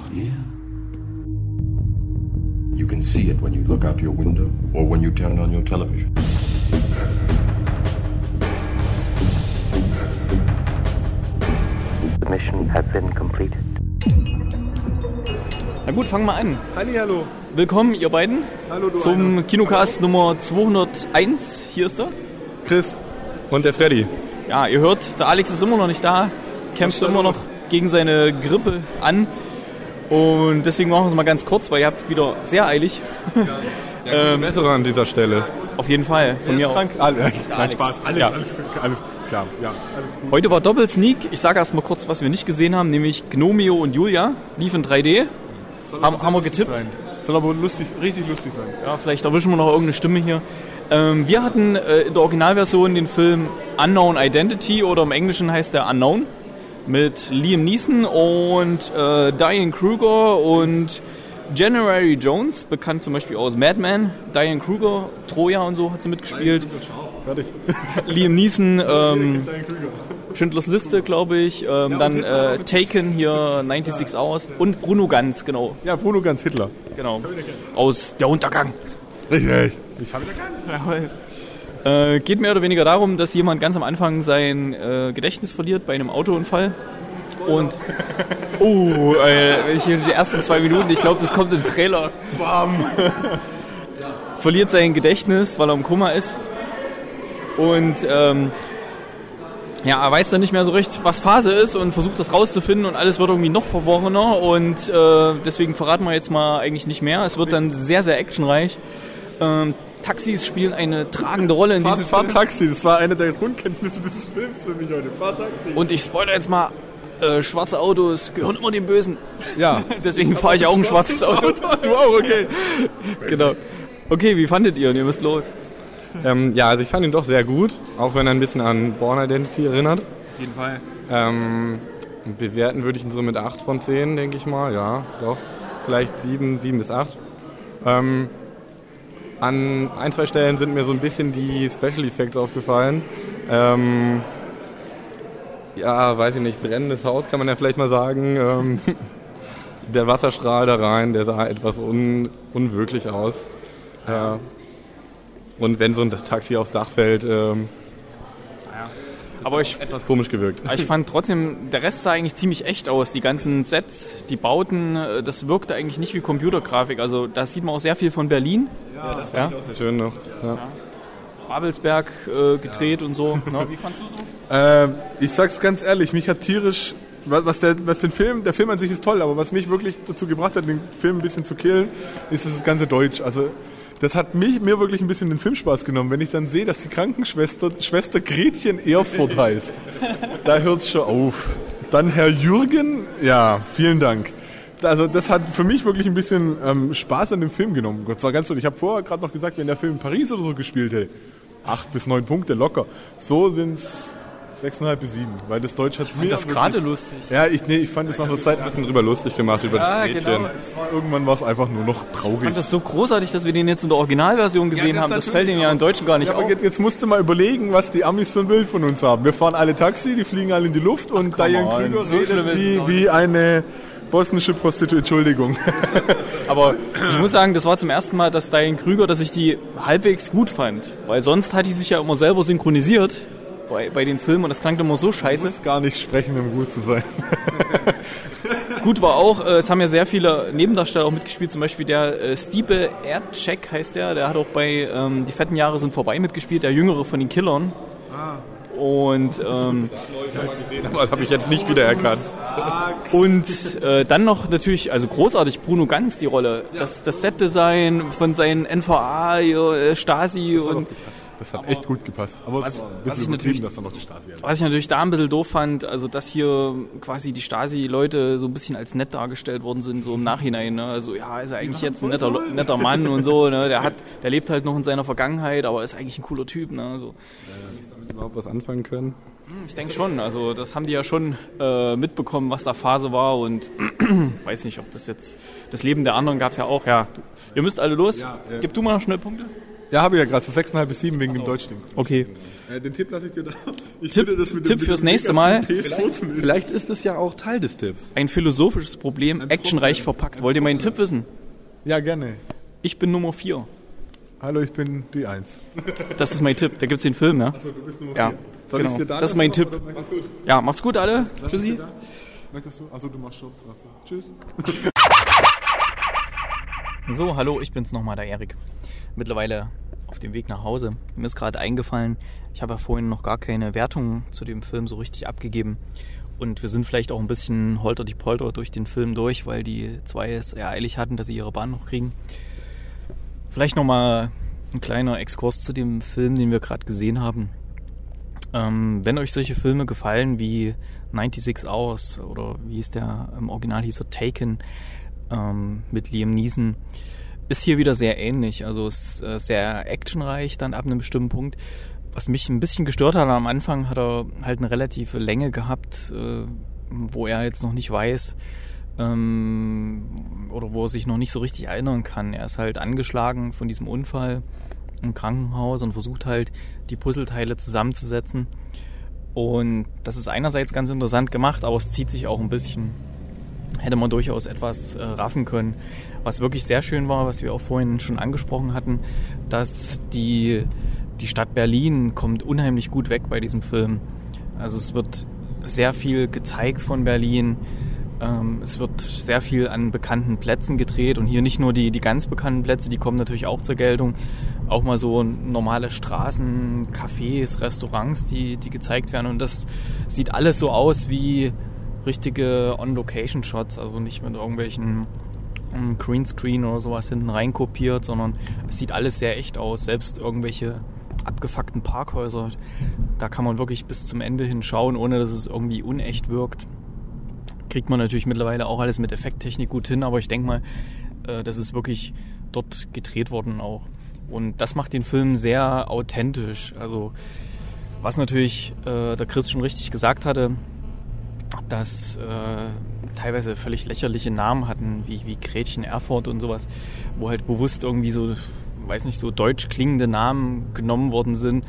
Yeah. You can see it when you look out your window or when you turn on your television. The mission has been completed. Na gut, fangen wir an. Hallihallo. Willkommen, ihr beiden. Hallo, du zum einer. Kinocast Nummer 201. Hier ist er. Chris. Und der Freddy. Ja, ihr hört, der Alex ist immer noch nicht da. Kämpft immer noch gegen seine Grippe an. Und deswegen machen wir es mal ganz kurz, weil ihr habt es wieder sehr eilig. Ja, bessere an dieser Stelle. Auf jeden Fall. Von mir krank. Nein, Spaß. Alles klar. Ja, alles gut. Heute war Doppelsneak. Ich sage erst mal kurz, was wir nicht gesehen haben, nämlich Gnomeo und Julia. Lief in 3D. Haben wir getippt. Soll aber richtig lustig sein. Ja, vielleicht erwischen wir noch irgendeine Stimme hier. Wir hatten in der Originalversion den Film Unknown Identity oder im Englischen heißt der Unknown mit Liam Neeson und Diane Kruger und January Jones, bekannt zum Beispiel aus Mad Men. Diane Kruger, Troja und so hat sie mitgespielt. Fertig. Liam Neeson, Schindlers Liste, glaube ich. Dann Taken hier, 96 Hours und Bruno Ganz, genau. Ja, Bruno Ganz, Hitler. Genau. Aus Der Untergang. Richtig. Ich habe erkannt. Geht mehr oder weniger darum, dass jemand ganz am Anfang sein Gedächtnis verliert bei einem Autounfall. Und die ersten 2 Minuten, ich glaube, das kommt im Trailer. Bam. Verliert sein Gedächtnis, weil er im Koma ist. Und er weiß dann nicht mehr so recht, was Phase ist und versucht das rauszufinden und alles wird irgendwie noch verworrener und deswegen verraten wir jetzt mal eigentlich nicht mehr. Es wird dann sehr, sehr actionreich. Taxis spielen eine tragende Rolle in diesem Film. Fahrtaxi, das war eine der Grundkenntnisse dieses Films für mich heute. Fahrtaxi. Und ich spoilere jetzt mal, schwarze Autos gehören immer dem Bösen. Ja. Deswegen fahre ich auch ein schwarzes Auto. Du auch, okay. Genau. Okay, wie fandet ihr ihn? Ihr müsst los. Also ich fand ihn doch sehr gut, auch wenn er ein bisschen an Bourne Identity erinnert. Auf jeden Fall. Bewerten würde ich ihn so mit 8 von 10, denke ich mal. Ja, doch. Vielleicht 7 bis 8. An 1, 2 Stellen sind mir so ein bisschen die Special Effects aufgefallen. Weiß ich nicht, brennendes Haus kann man ja vielleicht mal sagen. Der Wasserstrahl da rein, der sah etwas unwirklich aus. Und wenn so ein Taxi aufs Dach fällt, aber etwas komisch gewirkt. Ich fand trotzdem, der Rest sah eigentlich ziemlich echt aus. Die ganzen Sets, die Bauten, das wirkte eigentlich nicht wie Computergrafik. Also da sieht man auch sehr viel von Berlin. Ja, das fand ich auch sehr schön noch. Ja. Babelsberg gedreht und so. Na, wie fandst du so? Ich sag's ganz ehrlich, mich hat tierisch, der Film an sich ist toll, aber was mich wirklich dazu gebracht hat, den Film ein bisschen zu killen, ist das ganze Deutsch. Also das hat mir wirklich ein bisschen den Filmspaß genommen, wenn ich dann sehe, dass die Krankenschwester Gretchen Erfurt heißt. Da hört's schon auf. Dann Herr Jürgen, ja, vielen Dank. Also das hat für mich wirklich ein bisschen Spaß an dem Film genommen. Gott sei Dank, ich habe vorher gerade noch gesagt, wenn der Film in Paris oder so gespielt hätte, 8 bis 9 Punkte locker. So sind's 6,5 bis 7, weil das Deutsch hat... Ich fand das gerade lustig. Ja, ich fand das nach einer Zeit ein bisschen drüber lustig gemacht, über das Mädchen. Genau. Irgendwann war es einfach nur noch traurig. Ich fand das so großartig, dass wir den jetzt in der Originalversion gesehen haben. Das fällt ihnen ja im Deutschen gar nicht auf. Aber jetzt musst du mal überlegen, was die Amis für ein Bild von uns haben. Wir fahren alle Taxi, die fliegen alle in die Luft und Diane Kruger so redet wie eine bosnische Prostituierte. Entschuldigung. Aber ich muss sagen, das war zum ersten Mal, dass Diane Kruger, dass ich die halbwegs gut fand. Weil sonst hat die sich ja immer selber synchronisiert bei den Filmen und das klang immer so scheiße. Du musst gar nicht sprechen, um gut zu sein. Gut war auch, es haben ja sehr viele Nebendarsteller auch mitgespielt, zum Beispiel der Stipe Erdcheck heißt der hat auch bei Die fetten Jahre sind vorbei mitgespielt, der Jüngere von den Killern. Und gesehen, aber habe ich jetzt nicht wiedererkannt. Und dann noch natürlich, also großartig, Bruno Ganz die Rolle. Das Setdesign von seinen NVA, Stasi und... Das hat echt gut gepasst. Aber es war ein bisschen übertrieben, dass da noch die Stasi hat. Was ich natürlich da ein bisschen doof fand, also dass hier quasi die Stasi-Leute so ein bisschen als nett dargestellt worden sind, so im Nachhinein. Ne? Also ja, ist er eigentlich jetzt ein netter Mann und so. Ne? Der lebt halt noch in seiner Vergangenheit, aber ist eigentlich ein cooler Typ. Ne? So. Damit überhaupt was anfangen können? Ich denke schon. Also das haben die ja schon mitbekommen, was da Phase war und weiß nicht, ob das jetzt... Das Leben der anderen gab es ja auch. Ja, ihr müsst alle los. Ja, Gib du mal schnell Punkte. Ja, habe ich ja gerade, so 6,5 bis 7 wegen dem Deutschding. Okay. Den Tipp lasse ich dir da. Tipp fürs nächste Mal. Vielleicht ist es ja auch Teil des Tipps. Ein philosophisches Problem, actionreich verpackt. Wollt ihr meinen Tipp wissen? Ja, gerne. Ich bin Nummer 4. Hallo, ich bin die 1. Das ist mein Tipp. Da gibt's den Film, ja? Achso, du bist Nummer 4. Ja, Soll genau. ich dir da Das ist mein Tipp. Mach's gut. Ja, macht's gut alle. Tschüssi. Möchtest du? Achso, du machst Stopp. Tschüss. So, hallo, ich bin's nochmal, der Erik. Mittlerweile auf dem Weg nach Hause. Mir ist gerade eingefallen, ich habe ja vorhin noch gar keine Wertung zu dem Film so richtig abgegeben. Und wir sind vielleicht auch ein bisschen holter-die-polter durch den Film durch, weil die zwei es eher eilig hatten, dass sie ihre Bahn noch kriegen. Vielleicht nochmal ein kleiner Exkurs zu dem Film, den wir gerade gesehen haben. Wenn euch solche Filme gefallen wie 96 Hours oder wie hieß der, im Original hieß er Taken, mit Liam Neeson, ist hier wieder sehr ähnlich. Also es ist sehr actionreich dann ab einem bestimmten Punkt. Was mich ein bisschen gestört hat, am Anfang hat er halt eine relative Länge gehabt, wo er jetzt noch nicht weiß oder wo er sich noch nicht so richtig erinnern kann. Er ist halt angeschlagen von diesem Unfall im Krankenhaus und versucht halt die Puzzleteile zusammenzusetzen. Und das ist einerseits ganz interessant gemacht, aber es zieht sich auch ein bisschen. Hätte man durchaus etwas raffen können. Was wirklich sehr schön war, was wir auch vorhin schon angesprochen hatten, dass die Stadt Berlin kommt unheimlich gut weg bei diesem Film. Also es wird sehr viel gezeigt von Berlin. Es wird sehr viel an bekannten Plätzen gedreht und hier nicht nur die ganz bekannten Plätze, die kommen natürlich auch zur Geltung. Auch mal so normale Straßen, Cafés, Restaurants, die gezeigt werden und das sieht alles so aus wie richtige On-Location-Shots, also nicht mit irgendwelchen Greenscreen oder sowas hinten rein kopiert, sondern es sieht alles sehr echt aus. Selbst irgendwelche abgefuckten Parkhäuser, da kann man wirklich bis zum Ende hinschauen, ohne dass es irgendwie unecht wirkt. Kriegt man natürlich mittlerweile auch alles mit Effekttechnik gut hin, aber ich denke mal, das ist wirklich dort gedreht worden auch. Und das macht den Film sehr authentisch. Also was natürlich der Chris schon richtig gesagt hatte, dass teilweise völlig lächerliche Namen hatten, wie Gretchen Erfurt und sowas, wo halt bewusst irgendwie so, weiß nicht, so deutsch klingende Namen genommen worden sind.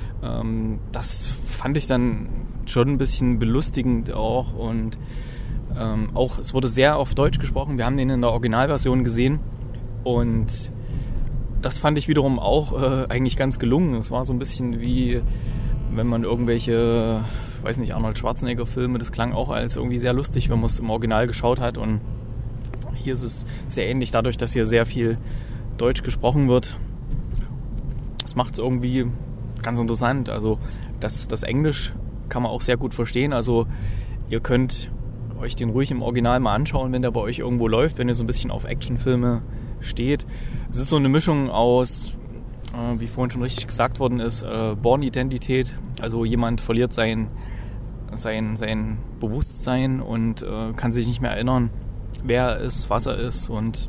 Das fand ich dann schon ein bisschen belustigend auch und auch, es wurde sehr auf Deutsch gesprochen. Wir haben den in der Originalversion gesehen und das fand ich wiederum auch eigentlich ganz gelungen. Es war so ein bisschen wie, wenn man irgendwelche, weiß nicht, Arnold Schwarzenegger-Filme, das klang auch als irgendwie sehr lustig, wenn man es im Original geschaut hat. Und hier ist es sehr ähnlich, dadurch, dass hier sehr viel Deutsch gesprochen wird. Das macht es irgendwie ganz interessant. Also das Englisch kann man auch sehr gut verstehen. Also ihr könnt euch den ruhig im Original mal anschauen, wenn der bei euch irgendwo läuft, wenn ihr so ein bisschen auf Actionfilme steht. Es ist so eine Mischung aus, wie vorhin schon richtig gesagt worden ist, Born-Identität. Also jemand verliert sein Bewusstsein und kann sich nicht mehr erinnern, wer er ist, was er ist. Und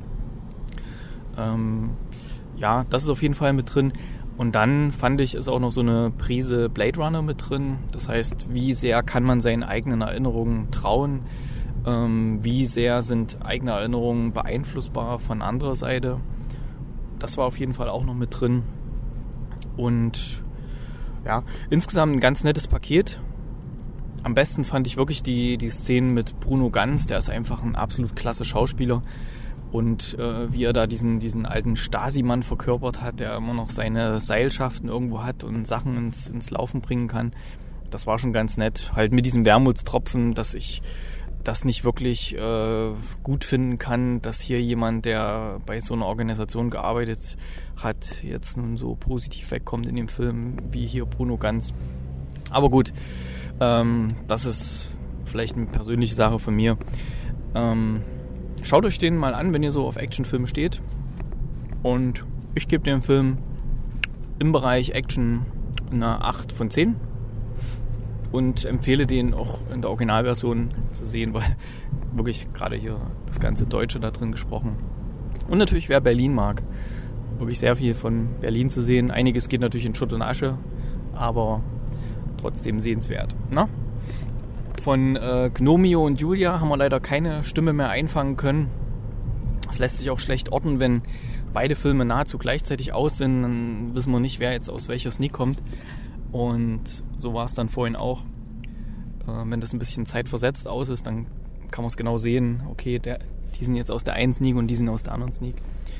ja, das ist auf jeden Fall mit drin. Und dann fand ich, ist auch noch so eine Prise Blade Runner mit drin. Das heißt, wie sehr kann man seinen eigenen Erinnerungen trauen? Wie sehr sind eigene Erinnerungen beeinflussbar von anderer Seite? Das war auf jeden Fall auch noch mit drin. Und ja, insgesamt ein ganz nettes Paket. Am besten fand ich wirklich die Szenen mit Bruno Ganz. Der ist einfach ein absolut klasse Schauspieler. Und wie er da diesen alten Stasi-Mann verkörpert hat, der immer noch seine Seilschaften irgendwo hat und Sachen ins Laufen bringen kann. Das war schon ganz nett. Halt mit diesem Wermutstropfen, dass ich das nicht wirklich gut finden kann, dass hier jemand, der bei so einer Organisation gearbeitet hat, jetzt nun so positiv wegkommt in dem Film wie hier Bruno Ganz. Aber gut, das ist vielleicht eine persönliche Sache von mir. Schaut euch den mal an, wenn ihr so auf Actionfilme steht. Und ich gebe dem Film im Bereich Action eine 8 von 10. Und empfehle den auch in der Originalversion zu sehen, weil wirklich gerade hier das ganze Deutsche da drin gesprochen. Und natürlich, wer Berlin mag, wirklich sehr viel von Berlin zu sehen. Einiges geht natürlich in Schutt und Asche, aber trotzdem sehenswert. Na? Von Gnomio und Julia haben wir leider keine Stimme mehr einfangen können. Es lässt sich auch schlecht orten, wenn beide Filme nahezu gleichzeitig aus sind, dann wissen wir nicht, wer jetzt aus welcher Sneak kommt. Und so war es dann vorhin auch. Wenn das ein bisschen zeitversetzt aus ist, dann kann man es genau sehen. Okay, die sind jetzt aus der einen Sneak und die sind aus der anderen Sneak.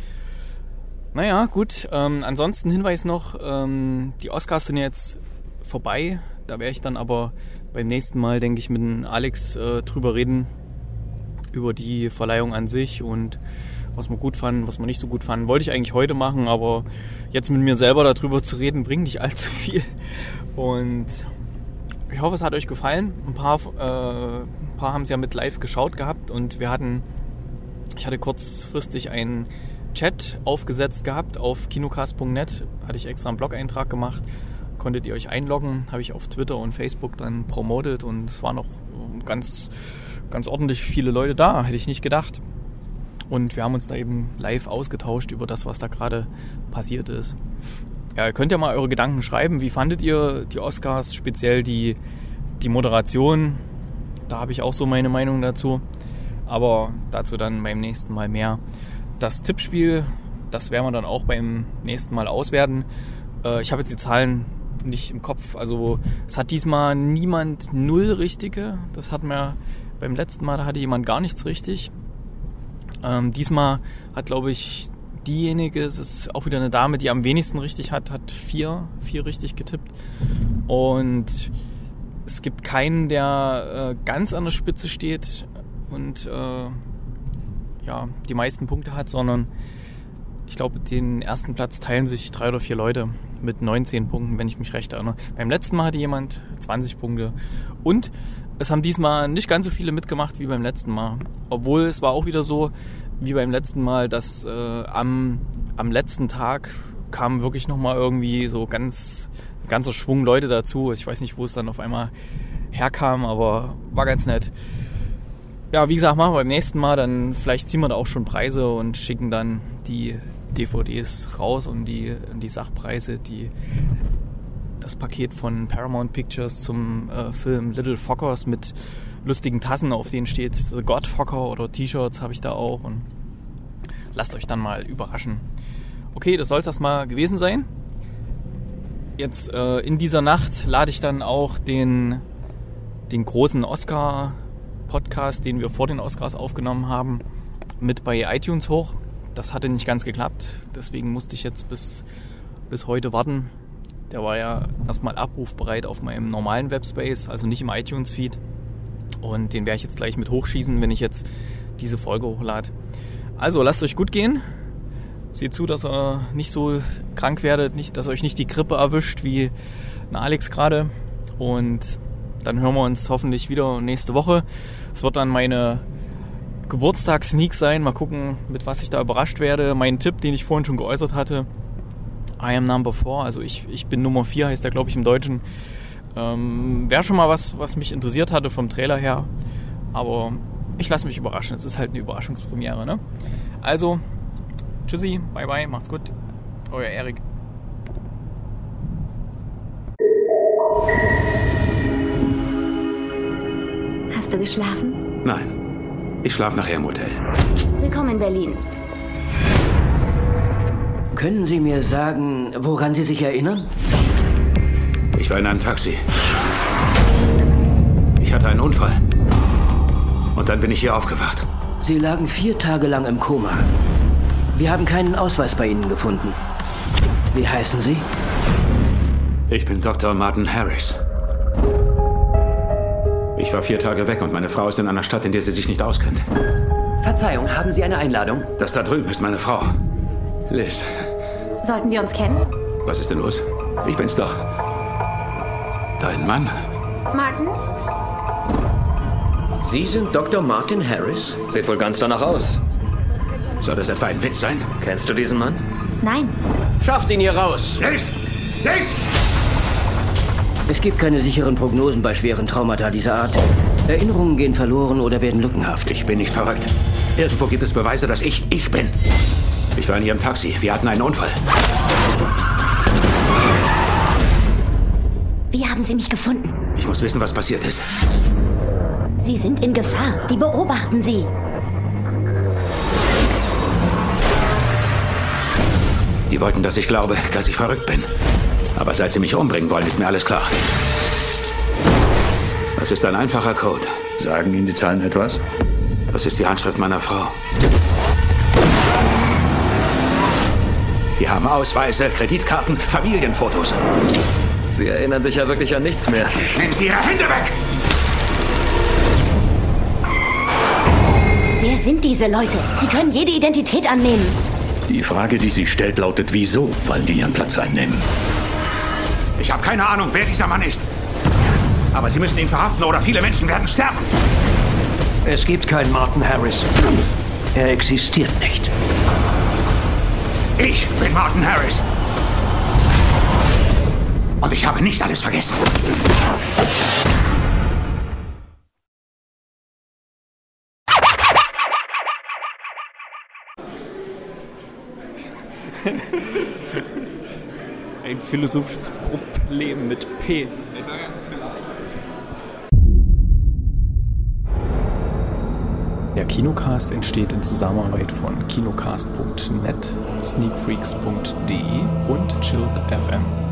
Naja, gut. Ansonsten Hinweis noch, die Oscars sind jetzt vorbei. Da werde ich dann aber beim nächsten Mal, denke ich, mit Alex drüber reden. Über die Verleihung an sich und was wir gut fanden, was wir nicht so gut fanden. Wollte ich eigentlich heute machen, aber jetzt mit mir selber darüber zu reden, bringt nicht allzu viel. Und ich hoffe, es hat euch gefallen. Ein paar haben es ja mit live geschaut gehabt und ich hatte kurzfristig einen Chat aufgesetzt gehabt auf kinocast.net. Hatte ich extra einen Blog-Eintrag gemacht. Konntet ihr euch einloggen. Habe ich auf Twitter und Facebook dann promotet und es waren noch ganz ordentlich viele Leute da. Hätte ich nicht gedacht. Und wir haben uns da eben live ausgetauscht über das, was da gerade passiert ist. Ja, ihr könnt ja mal eure Gedanken schreiben. Wie fandet ihr die Oscars, speziell die Moderation? Da habe ich auch so meine Meinung dazu. Aber dazu dann beim nächsten Mal mehr. Das Tippspiel, das werden wir dann auch beim nächsten Mal auswerten. Ich habe jetzt die Zahlen nicht im Kopf. Also es hat diesmal niemand 0 Richtige. Das hatten wir beim letzten Mal, da hatte jemand gar nichts richtig. Diesmal hat, glaube ich, diejenige, es ist auch wieder eine Dame, die am wenigsten richtig hat 4 richtig getippt. Und es gibt keinen, der ganz an der Spitze steht und die meisten Punkte hat, sondern ich glaube, den ersten Platz teilen sich 3 oder 4 Leute mit 19 Punkten, wenn ich mich recht erinnere. Beim letzten Mal hatte jemand 20 Punkte. Und es haben diesmal nicht ganz so viele mitgemacht wie beim letzten Mal. Obwohl es war auch wieder so wie beim letzten Mal, dass am letzten Tag kam wirklich nochmal irgendwie so ein ganzer Schwung Leute dazu. Ich weiß nicht, wo es dann auf einmal herkam, aber war ganz nett. Ja, wie gesagt, machen wir beim nächsten Mal, dann vielleicht ziehen wir da auch schon Preise und schicken dann die DVDs raus und die Sachpreise, das Paket von Paramount Pictures zum Film Little Fockers mit lustigen Tassen, auf denen steht The God Focker oder T-Shirts habe ich da auch und lasst euch dann mal überraschen. Okay, das soll es erstmal gewesen sein. Jetzt in dieser Nacht lade ich dann auch den großen Oscar-Podcast, den wir vor den Oscars aufgenommen haben, mit bei iTunes hoch. Das hatte nicht ganz geklappt, deswegen musste ich jetzt bis heute warten. Der war ja erstmal abrufbereit auf meinem normalen Webspace, also nicht im iTunes-Feed. Und den werde ich jetzt gleich mit hochschießen, wenn ich jetzt diese Folge hochlade. Also lasst euch gut gehen. Seht zu, dass ihr nicht so krank werdet, dass euch nicht die Grippe erwischt wie Alex gerade. Und dann hören wir uns hoffentlich wieder nächste Woche. Es wird dann meine Geburtstags-Sneak sein. Mal gucken, mit was ich da überrascht werde. Mein Tipp, den ich vorhin schon geäußert hatte. I am number 4, also ich bin Nummer 4, heißt der, glaube ich, im Deutschen. Wäre schon mal was mich interessiert hatte vom Trailer her. Aber ich lasse mich überraschen. Es ist halt eine Überraschungspremiere, ne? Also, tschüssi, bye bye, macht's gut. Euer Erik. Hast du geschlafen? Nein, ich schlafe nachher im Hotel. Willkommen in Berlin. Können Sie mir sagen, woran Sie sich erinnern? Ich war in einem Taxi. Ich hatte einen Unfall. Und dann bin ich hier aufgewacht. Sie lagen 4 Tage lang im Koma. Wir haben keinen Ausweis bei Ihnen gefunden. Wie heißen Sie? Ich bin Dr. Martin Harris. Ich war 4 Tage weg und meine Frau ist in einer Stadt, in der sie sich nicht auskennt. Verzeihung, haben Sie eine Einladung? Das da drüben ist meine Frau. Liz. Sollten wir uns kennen? Was ist denn los? Ich bin's doch. Dein Mann? Martin? Sie sind Dr. Martin Harris? Sieht wohl ganz danach aus. Soll das etwa ein Witz sein? Kennst du diesen Mann? Nein. Schafft ihn hier raus! Liz! Liz! Es gibt keine sicheren Prognosen bei schweren Traumata dieser Art. Erinnerungen gehen verloren oder werden lückenhaft. Ich bin nicht verrückt. Irgendwo gibt es Beweise, dass ich bin. Ich war in Ihrem Taxi. Wir hatten einen Unfall. Wie haben Sie mich gefunden? Ich muss wissen, was passiert ist. Sie sind in Gefahr. Die beobachten Sie. Die wollten, dass ich glaube, dass ich verrückt bin. Aber seit sie mich umbringen wollen, ist mir alles klar. Das ist ein einfacher Code. Sagen Ihnen die Zahlen etwas? Das ist die Handschrift meiner Frau. Die haben Ausweise, Kreditkarten, Familienfotos. Sie erinnern sich ja wirklich an nichts mehr. Nehmen Sie Ihre Hände weg! Wer sind diese Leute? Die können jede Identität annehmen. Die Frage, die sie stellt, lautet, wieso wollen die ihren Platz einnehmen? Ich habe keine Ahnung, wer dieser Mann ist. Aber Sie müssen ihn verhaften oder viele Menschen werden sterben. Es gibt keinen Martin Harris. Er existiert nicht. Ich bin Martin Harris. Und ich habe nicht alles vergessen. Ein philosophisches Problem mit P. Der Kinocast entsteht in Zusammenarbeit von kinocast.net, sneakfreaks.de und Chilled FM.